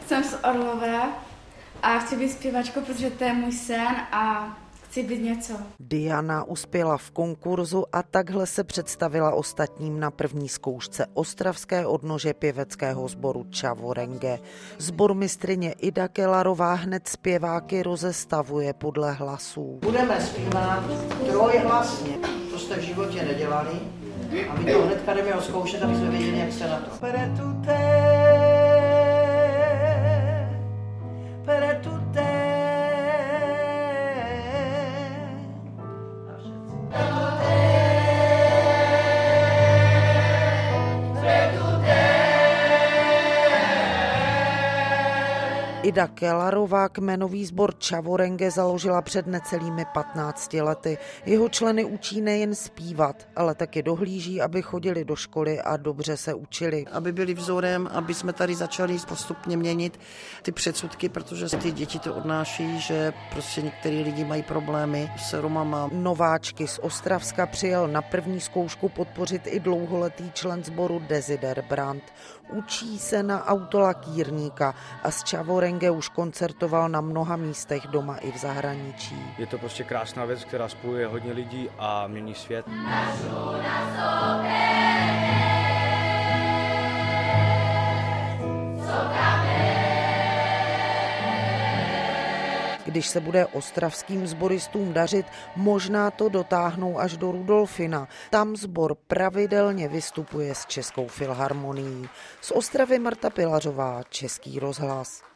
Jsem z Orlové a chci být zpěvačkou, protože to je můj sen a chci být něco. Diana uspěla v konkurzu a takhle se představila ostatním na první zkoušce ostravské odnože pěveckého sboru Čavorenge. Sbormistryně Ida Kelarová hned zpěváky rozestavuje podle hlasů. Budeme zpívat trojhlasně. To jste v životě nedělali a my to hnedka jdeme zkoušet, aby jsme věděli, jak se na to. Ida Kelarová kmenový sbor Čavorenge založila před necelými 15 lety. Jeho členy učí nejen zpívat, ale taky dohlíží, aby chodili do školy a dobře se učili. Aby byli vzorem, aby jsme tady začali postupně měnit ty předsudky, protože ty děti to odnáší, že prostě některý lidi mají problémy s Romama. Nováčky z Ostravska přijel na první zkoušku podpořit i dlouholetý člen sboru Desider Brandt. Učí se na autolakírníka a z Čavorenge už koncertoval na mnoha místech doma i v zahraničí. Je to prostě krásná věc, která spojuje hodně lidí a mění svět. Když se bude ostravským sboristům dařit, možná to dotáhnou až do Rudolfina. Tam sbor pravidelně vystupuje s Českou filharmonií. Z Ostravy Marta Pilařová, Český rozhlas.